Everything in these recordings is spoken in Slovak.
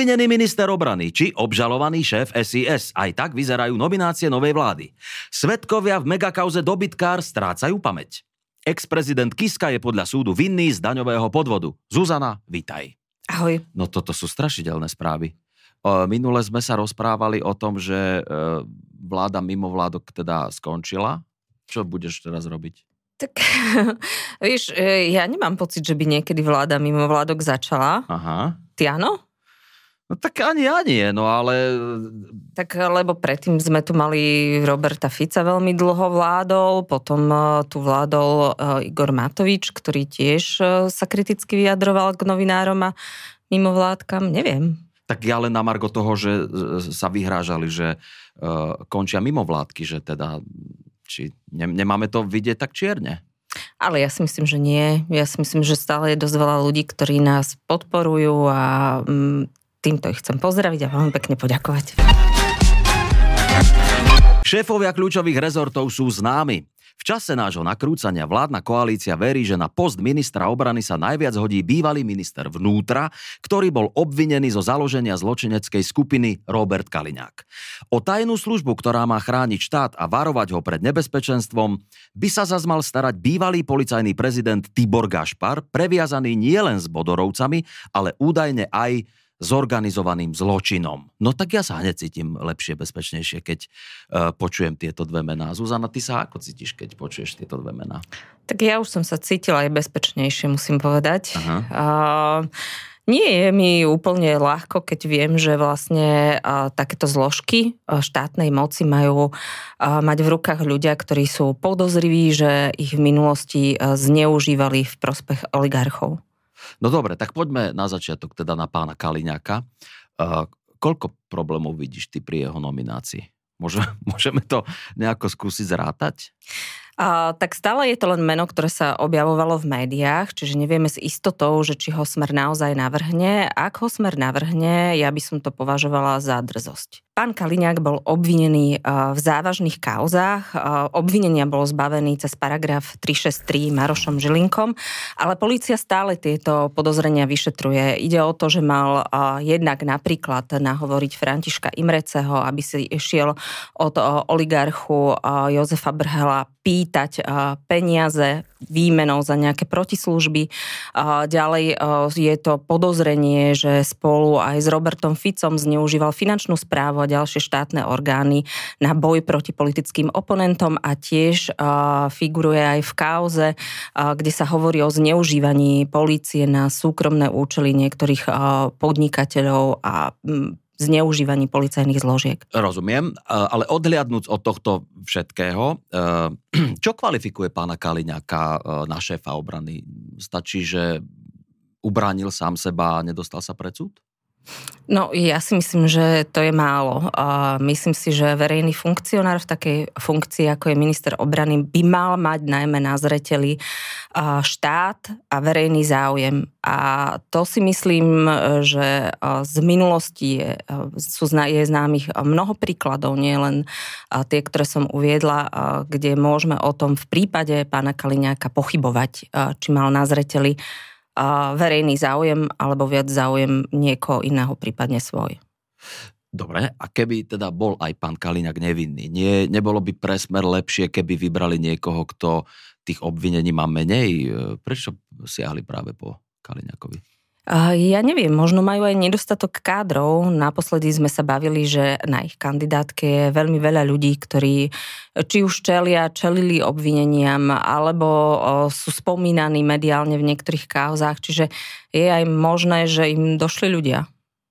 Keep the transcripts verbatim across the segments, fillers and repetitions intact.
obvinený minister obrany či obžalovaný šéf es í es. Aj tak vyzerajú nominácie novej vlády. Svedkovia v megakauze dobytkár strácajú pamäť. Ex-prezident Kiska je podľa súdu vinný z daňového podvodu. Zuzana, vitaj. Ahoj. No toto sú strašidelné správy. Minule sme sa rozprávali o tom, že vláda mimovládok teda skončila. Čo budeš teraz robiť? Tak, vieš, ja nemám pocit, že by niekedy vláda mimovládok začala. Aha. Ty áno? No tak ani ja nie, no ale... Tak lebo predtým sme tu mali Roberta Fica veľmi dlho vládol, potom tu vládol Igor Matovič, ktorý tiež sa kriticky vyjadroval k novinárom a mimovládkam, neviem. Tak ja len na margo toho, že sa vyhrážali, že uh, končia mimovládky, že teda... Či nemáme to vidieť tak čierne? Ale ja si myslím, že nie. Ja si myslím, že stále je dosť veľa ľudí, ktorí nás podporujú a týmto ich chcem pozdraviť a veľmi pekne poďakovať. Šéfovia kľúčových rezortov sú známi. V čase nášho nakrúcania vládna koalícia verí, že na post ministra obrany sa najviac hodí bývalý minister vnútra, ktorý bol obvinený zo založenia zločineckej skupiny Robert Kaliňák. O tajnú službu, ktorá má chrániť štát a varovať ho pred nebezpečenstvom, by sa zas mal starať bývalý policajný prezident Tibor Gašpar, previazaný nielen s Bodorovcami, ale údajne aj zorganizovaným zločinom. No tak ja sa hneď cítim lepšie, bezpečnejšie, keď uh, počujem tieto dve mená. Zuzana, ty sa ako cítiš, keď počuješ tieto dve mená? Tak ja už som sa cítila aj bezpečnejšie, musím povedať. Aha. Uh, nie je mi úplne ľahko, keď viem, že vlastne uh, takéto zložky uh, štátnej moci majú uh, mať v rukách ľudia, ktorí sú podozriví, že ich v minulosti uh, zneužívali v prospech oligarchov. No dobre, tak poďme na začiatok teda na pána Kaliňáka. Uh, koľko problémov vidíš ty pri jeho nominácii? Môže, môžeme to nejako skúsiť zrátať? Uh, tak stále je to len meno, ktoré sa objavovalo v médiách, čiže nevieme s istotou, že či ho Smer naozaj navrhne. Ak ho Smer navrhne, ja by som to považovala za drzosť. Pán Kaliňák bol obvinený v závažných kauzách. Obvinenia bol zbavený cez paragraf tristošesťdesiattri Marošom Žilinkom, ale polícia stále tieto podozrenia vyšetruje. Ide o to, že mal jednak napríklad nahovoriť Františka Imreceho, aby si išiel od oligarchu Jozefa Brhela pýtať peniaze výmenou za nejaké protislužby. Ďalej je to podozrenie, že spolu aj s Robertom Ficom zneužíval finančnú správu a ďalšie štátne orgány na boj proti politickým oponentom a tiež figuruje aj v kauze, kde sa hovorí o zneužívaní polície na súkromné účely niektorých podnikateľov a zneužívaní policajných zložiek. Rozumiem, ale odhliadnúc od tohto všetkého, čo kvalifikuje pána Kaliňáka na šéfa obrany? Stačí, že ubránil sám seba a nedostal sa pred súd? No, ja si myslím, že to je málo. Myslím si, že verejný funkcionár v takej funkcii, ako je minister obrany, by mal mať najmä na zreteli štát a verejný záujem. A to si myslím, že z minulosti je, sú, je známych mnoho príkladov, nie len tie, ktoré som uviedla, kde môžeme o tom v prípade pána Kaliňáka pochybovať, či mal na zreteli verejný záujem alebo viac záujem niekoho iného, prípadne svoj. Dobre, a keby teda bol aj pán Kaliňák nevinný, nie, nebolo by pre Smer lepšie, keby vybrali niekoho, kto tých obvinení má menej? Prečo siahli práve po Kaliňákovi? Ja neviem, možno majú aj nedostatok kádrov. Naposledy sme sa bavili, že na ich kandidátke je veľmi veľa ľudí, ktorí či už čelia, čelili obvineniam, alebo sú spomínaní mediálne v niektorých kauzách, čiže je aj možné, že im došli ľudia.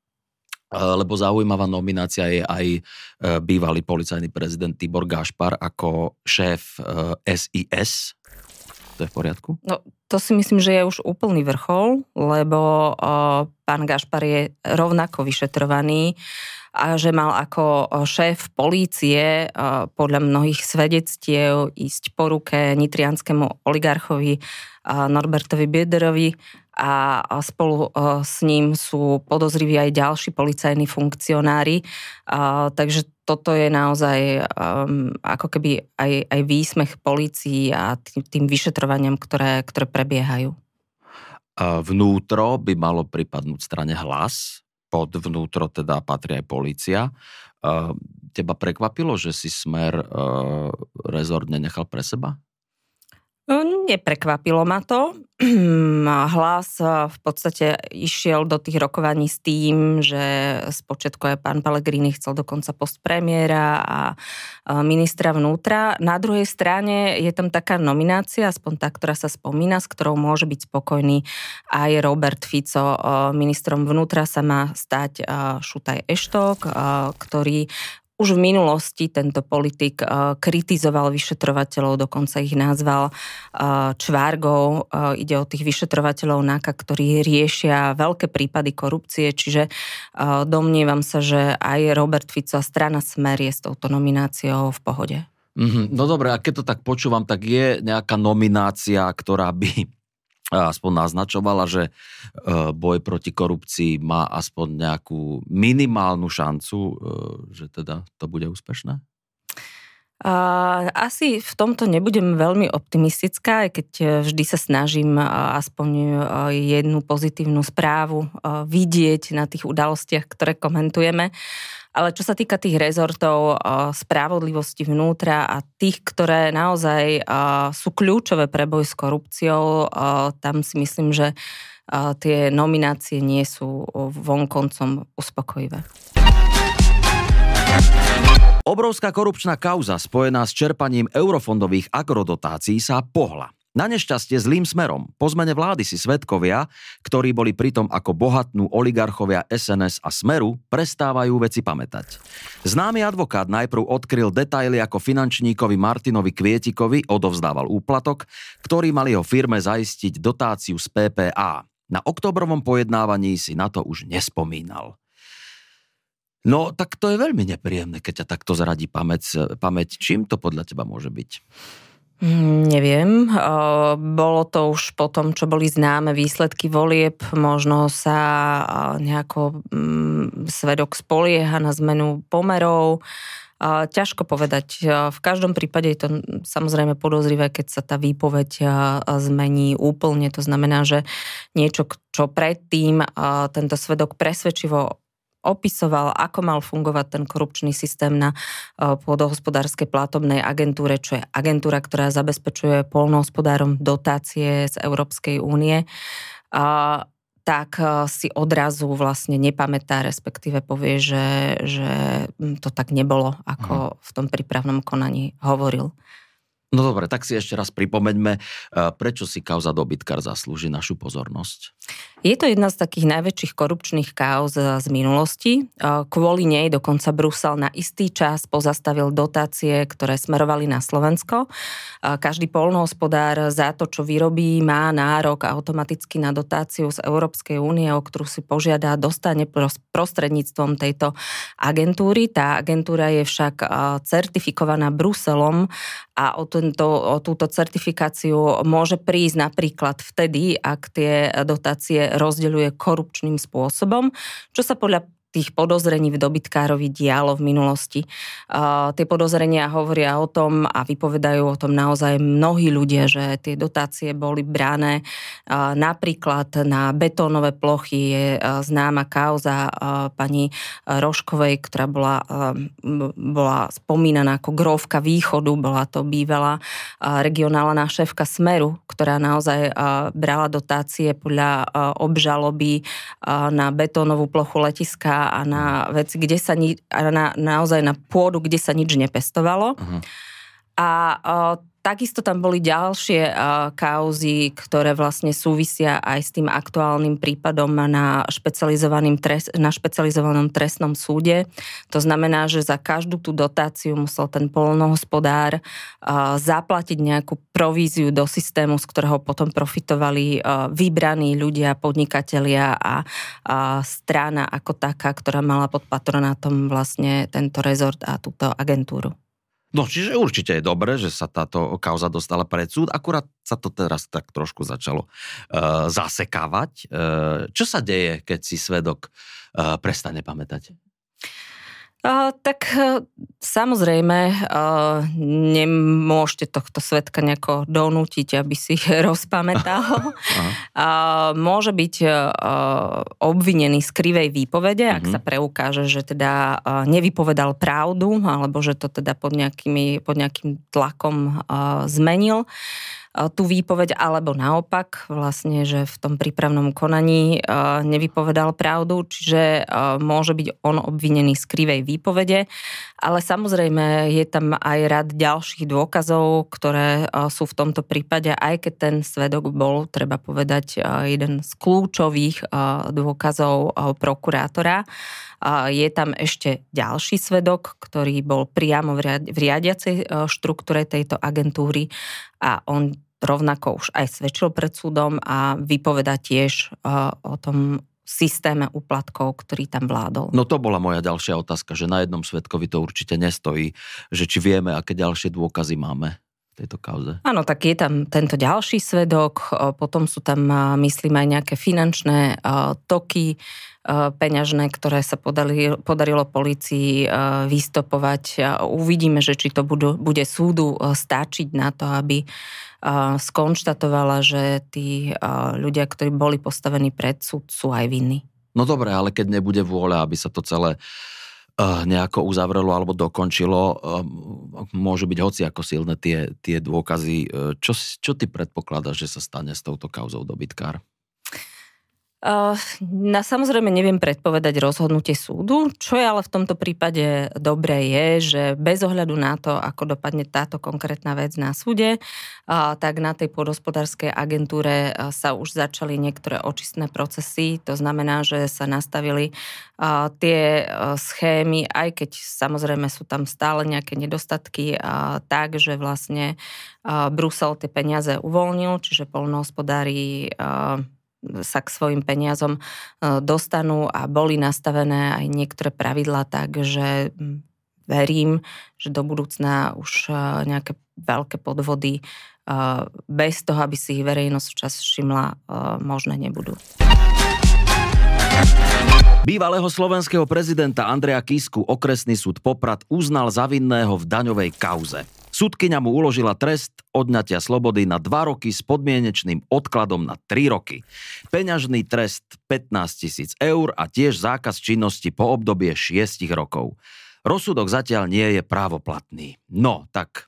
Lebo zaujímavá nominácia je aj bývalý policajný prezident Tibor Gašpar ako šéf es í es. To je v poriadku? No, to si myslím, že je už úplný vrchol, lebo o, pán Gašpar je rovnako vyšetrovaný a že mal ako šéf polície o, podľa mnohých svedectiev ísť po ruke nitrianskému oligarchovi o, Norbertovi Biederovi a spolu s ním sú podozriví aj ďalší policajní funkcionári. Takže toto je naozaj um, ako keby aj, aj výsmech polícii a tým, tým vyšetrovaniam, ktoré, ktoré prebiehajú. Vnútro by malo pripadnúť strane Hlas. pod vnútro teda patrí aj polícia. Teba prekvapilo, že si Smer rezort nenechal pre seba? Neprekvapilo ma to. Hlas v podstate išiel do tých rokovaní s tým, že spočiatku aj pán Pellegrini chcel dokonca post premiéra a ministra vnútra. Na druhej strane je tam taká nominácia, aspoň tá, ktorá sa spomína, s ktorou môže byť spokojný aj Robert Fico. Ministrom vnútra sa má stať Šutaj Eštok, ktorý už v minulosti tento politik kritizoval vyšetrovateľov, dokonca ich nazval čvárgou. Ide o tých vyšetrovateľov NAKA, ktorí riešia veľké prípady korupcie, čiže domnievam sa, že aj Robert Fico a strana Smer je s touto nomináciou v pohode. Mm-hmm. No dobre, a keď to tak počúvam, tak je nejaká nominácia, ktorá by aspoň naznačovala, že boj proti korupcii má aspoň nejakú minimálnu šancu, že teda to bude úspešné? Asi v tomto nebudem veľmi optimistická, aj keď vždy sa snažím aspoň jednu pozitívnu správu vidieť na tých udalostiach, ktoré komentujeme. Ale čo sa týka tých rezortov spravodlivosti vnútra a tých, ktoré naozaj sú kľúčové pre boj s korupciou, tam si myslím, že tie nominácie nie sú vonkoncom uspokojivé. Obrovská korupčná kauza spojená s čerpaním eurofondových agrodotácií sa pohla. Na nešťastie zlým smerom. Po zmene vlády si svedkovia, ktorí boli pritom ako bohatnú oligarchovia es en es a Smeru, prestávajú veci pamätať. Známy advokát najprv odkryl detaily, ako finančníkovi Martinovi Kvietikovi odovzdával úplatok, ktorý mal jeho firme zaistiť dotáciu z pé pé á. Na októbrovom pojednávaní si na to už nespomínal. No, tak to je veľmi nepríjemné, keď ťa takto zradí pamäť. pamäť. Čím to podľa teba môže byť? Neviem, bolo to už po tom, čo boli známe výsledky volieb, možno sa nejako svedok spolieha na zmenu pomerov. Ťažko povedať. V každom prípade je to samozrejme podozrivé, keď sa tá výpoveď zmení úplne. To znamená, že niečo, čo predtým tento svedok presvedčivo opisoval, ako mal fungovať ten korupčný systém na pôdohospodárskej platobnej agentúre, čo je agentúra, ktorá zabezpečuje poľnohospodárom dotácie z Európskej únie, tak si odrazu vlastne nepamätá, respektíve povie, že, že to tak nebolo, ako v tom prípravnom konaní hovoril. No dobre, tak si ešte raz pripomeňme, prečo si kauza dobytkár zaslúži našu pozornosť. Je to jedna z takých najväčších korupčných kauz z minulosti. Kvôli nej dokonca Brusel na istý čas pozastavil dotácie, ktoré smerovali na Slovensko. Každý poľnohospodár za to, čo vyrobí, má nárok automaticky na dotáciu z Európskej únie, o ktorú si požiada, dostane prostredníctvom tejto agentúry. Tá agentúra je však certifikovaná Bruselom a o, tento, o túto certifikáciu môže prísť napríklad vtedy, ak tie dotácie rozdeľuje korupčným spôsobom, čo sa podľa tých podozrení v dobytkárovi dialo v minulosti. Uh, tie podozrenia hovoria o tom a vypovedajú o tom naozaj mnohí ľudia, že tie dotácie boli brané uh, napríklad na betónové plochy. Je uh, známa kauza uh, pani Rožkovej, ktorá bola, uh, bola spomínaná ako grófka východu, bola to bývalá uh, regionálna šéfka Smeru, ktorá naozaj uh, brala dotácie podľa uh, obžaloby uh, na betónovú plochu letiska a na veci, kde sa ni- a na, naozaj na pôdu, kde sa nič nepestovalo. Uh-huh. A uh, takisto tam boli ďalšie uh, kauzy, ktoré vlastne súvisia aj s tým aktuálnym prípadom na, špecializovaným trest, na špecializovanom trestnom súde. To znamená, že za každú tú dotáciu musel ten poľnohospodár uh, zaplatiť nejakú províziu do systému, z ktorého potom profitovali uh, vybraní ľudia, podnikatelia a uh, strana ako taká, ktorá mala pod patronátom vlastne tento rezort a túto agentúru. No, čiže určite je dobré, že sa táto kauza dostala pred súd, akurát sa to teraz tak trošku začalo uh, zasekávať. Uh, čo sa deje, keď si svedok uh, prestane pamätať? Uh, tak uh, samozrejme uh, nemôžete tohto svedka nejako donútiť, aby si rozpamätal. uh, môže byť uh, obvinený z krivej výpovede, uh-huh. ak sa preukáže, že teda uh, nevypovedal pravdu, alebo že to teda pod, nejakými, pod nejakým tlakom uh, zmenil tú výpoveď, alebo naopak vlastne, že v tom prípravnom konaní uh, nevypovedal pravdu, čiže uh, môže byť on obvinený z krivej výpovede, ale samozrejme je tam aj rad ďalších dôkazov, ktoré uh, sú v tomto prípade, aj keď ten svedok bol, treba povedať, uh, jeden z kľúčových uh, dôkazov uh, prokurátora. Uh, je tam ešte ďalší svedok, ktorý bol priamo v, riad- v riadiacej uh, štruktúre tejto agentúry a on rovnako už aj svedčil pred súdom a vypoveda tiež uh, o tom systéme úplatkov, ktorý tam vládol. No to bola moja ďalšia otázka, že na jednom svedkovi to určite nestojí, že či vieme, aké ďalšie dôkazy máme v tejto kauze. Áno, tak je tam tento ďalší svedok, potom sú tam, myslím, aj nejaké finančné uh, toky, uh, peňažné, ktoré sa podali, podarilo polícii uh, vystopovať. Uvidíme, že či to budú, bude súdu uh, stačiť na to, aby skonštatovala, že tí ľudia, ktorí boli postavení pred súd, sú aj vinní. No dobre, ale keď nebude vôľa, aby sa to celé nejako uzavrelo alebo dokončilo, môžu byť hoci ako silné tie, tie dôkazy. Čo, čo ty predpokladáš, že sa stane s touto kauzou dobytkár? Uh, na, samozrejme neviem predpovedať rozhodnutie súdu, čo je ale v tomto prípade dobré je, že bez ohľadu na to, ako dopadne táto konkrétna vec na súde, uh, tak na tej pôdohospodárskej agentúre uh, sa už začali niektoré očistné procesy, to znamená, že sa nastavili uh, tie uh, schémy, aj keď samozrejme sú tam stále nejaké nedostatky, uh, tak, že vlastne uh, Brusel tie peniaze uvoľnil, čiže poľnohospodári uh, sa k svojim peniazom dostanú a boli nastavené aj niektoré pravidlá tak, že verím, že do budúcna už nejaké veľké podvody bez toho, aby si ich verejnosť včas všimla, možné nebudú. Bývalého slovenského prezidenta Andreja Kisku okresný súd Poprad uznal za vinného v daňovej kauze. Súdkyňa mu uložila trest odňatia slobody na dva roky s podmienečným odkladom na tri roky. Peňažný trest pätnásť tisíc eur a tiež zákaz činnosti po obdobie šiestich rokov. Rozsudok zatiaľ nie je právoplatný. No, tak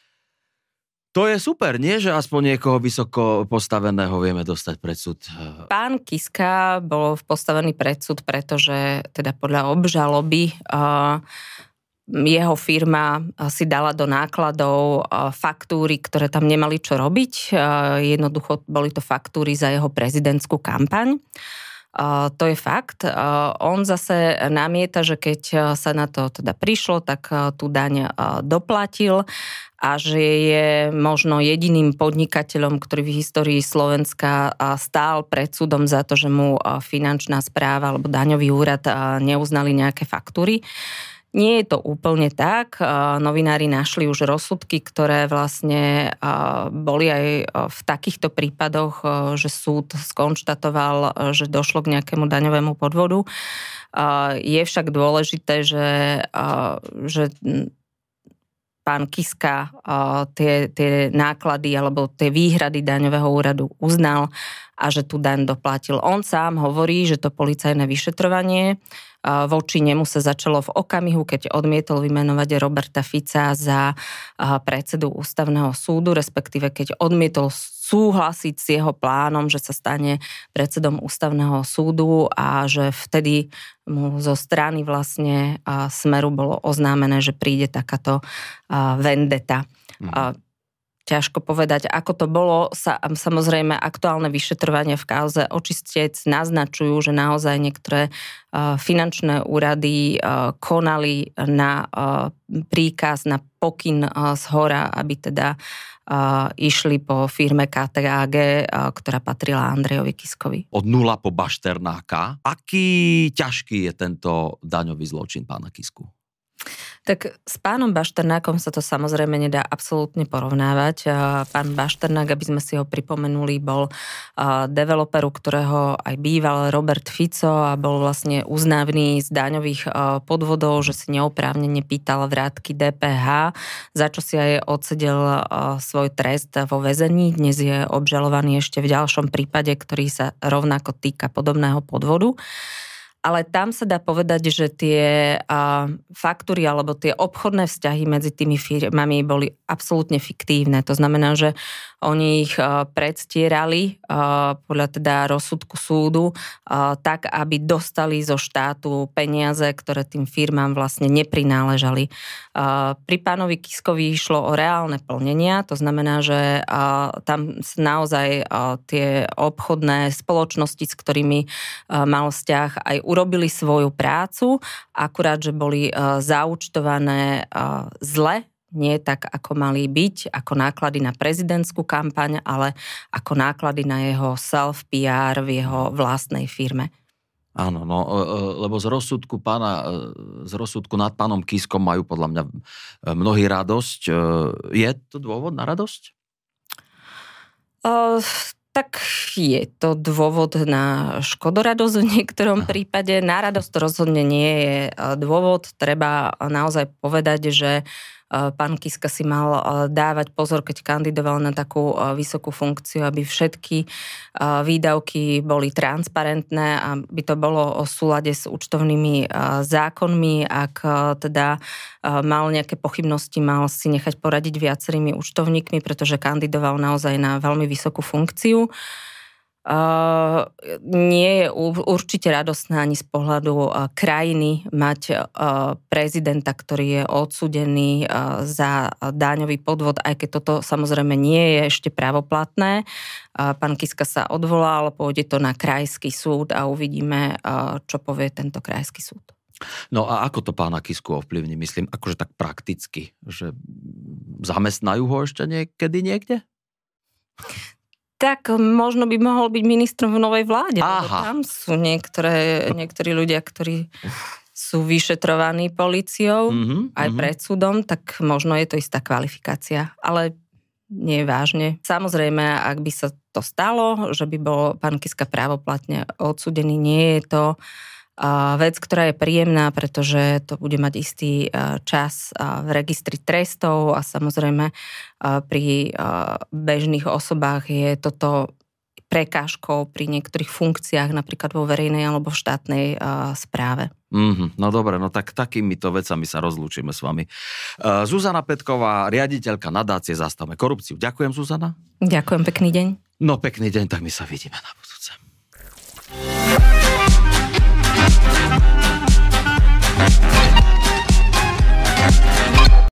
to je super, nie? Že aspoň niekoho vysoko postaveného vieme dostať pred súd. Pán Kiska bol postavený pred súd, pretože teda podľa obžaloby uh, jeho firma si dala do nákladov faktúry, ktoré tam nemali čo robiť. Jednoducho boli to faktúry za jeho prezidentskú kampaň. To je fakt. On zase namieta, že keď sa na to teda prišlo, tak tú daň doplatil a že je možno jediným podnikateľom, ktorý v histórii Slovenska stál pred súdom za to, že mu finančná správa alebo daňový úrad neuznali nejaké faktúry. Nie je to úplne tak. Novinári našli už rozsudky, ktoré vlastne boli aj v takýchto prípadoch, že súd skonštatoval, že došlo k nejakému daňovému podvodu. Je však dôležité, že, že pán Kiska tie, tie náklady alebo tie výhrady daňového úradu uznal a že tu daň doplatil. On sám hovorí, že to policajné vyšetrovanie voči nemu sa začalo v okamihu, keď odmietol vymenovať Roberta Fica za predsedu ústavného súdu, respektíve keď odmietol súhlasiť s jeho plánom, že sa stane predsedom ústavného súdu a že vtedy mu zo strany vlastne Smeru bolo oznámené, že príde takáto vendeta. Mhm. Ťažko povedať, ako to bolo. Sa, samozrejme, aktuálne vyšetrovanie v kauze Očistec naznačujú, že naozaj niektoré uh, finančné úrady uh, konali na uh, príkaz, na pokyn uh, zhora, aby teda uh, išli po firme ká té á gé, uh, ktorá patrila Andrejovi Kiskovi. Od nula po Bašternáka. Aký ťažký je tento daňový zločin pána Kisku? Tak s pánom Bašternákom sa to samozrejme nedá absolútne porovnávať. Pán Bašternák, aby sme si ho pripomenuli, bol developeru, ktorého aj býval Robert Fico a bol vlastne uznávny z daňových podvodov, že si neoprávnene pýtal vrátky dé pé há, za čo si aj odsedel svoj trest vo väzení. Dnes je obžalovaný ešte v ďalšom prípade, ktorý sa rovnako týka podobného podvodu. Ale tam sa dá povedať, že tie uh, faktúry alebo tie obchodné vzťahy medzi tými firmami boli absolútne fiktívne. To znamená, že oni ich uh, predstierali uh, podľa teda rozsudku súdu uh, tak, aby dostali zo štátu peniaze, ktoré tým firmám vlastne neprináležali. Uh, pri pánovi Kiskovi išlo o reálne plnenia, to znamená, že uh, tam naozaj uh, tie obchodné spoločnosti, s ktorými uh, mal vzťah, aj urobili svoju prácu, akurát, že boli uh, zaúčtované uh, zle, nie tak, ako mali byť, ako náklady na prezidentskú kampaň, ale ako náklady na jeho self-pé er v jeho vlastnej firme. Áno, no, lebo z rozsudku pána, z rozsudku nad pánom Kiskom majú podľa mňa mnohí radosť. Je to dôvod na radosť? Uh, tak je to dôvod na škodoradosť v niektorom prípade. Na radosť to rozhodne nie je dôvod. Treba naozaj povedať, že pán Kiska si mal dávať pozor, keď kandidoval na takú vysokú funkciu, aby všetky výdavky boli transparentné, aby to bolo o súlade s účtovnými zákonmi. Ak teda mal nejaké pochybnosti, mal si nechať poradiť viacerými účtovníkmi, pretože kandidoval naozaj na veľmi vysokú funkciu. Uh, nie je určite radostné ani z pohľadu uh, krajiny mať uh, prezidenta, ktorý je odsúdený uh, za daňový podvod, aj keď toto samozrejme nie je ešte právoplatné. Uh, pán Kiska sa odvolal, pôjde to na krajský súd a uvidíme, uh, čo povie tento krajský súd. No a ako to pána Kisku ovplyvní? Myslím, akože tak prakticky, že zamestnajú ho ešte niekedy niekde? Tak možno by mohol byť ministrom v novej vláde. Aha. Tam sú niektoré, niektorí ľudia, ktorí sú vyšetrovaní políciou, mm-hmm, aj mm-hmm. pred súdom, tak možno je to istá kvalifikácia. Ale nie vážne. Samozrejme, ak by sa to stalo, že by bol pán Kiska právoplatne odsúdený, nie je to vec, ktorá je príjemná, pretože to bude mať istý čas v registri trestov a samozrejme pri bežných osobách je toto prekážkou pri niektorých funkciách, napríklad vo verejnej alebo v štátnej správe. Mm-hmm, no dobre, no tak takýmito vecami sa rozlúčime s vami. Zuzana Petková, riaditeľka nadácie Zastavme korupciu. Ďakujem, Zuzana. Ďakujem, pekný deň. No pekný deň, tak my sa vidíme na budúce.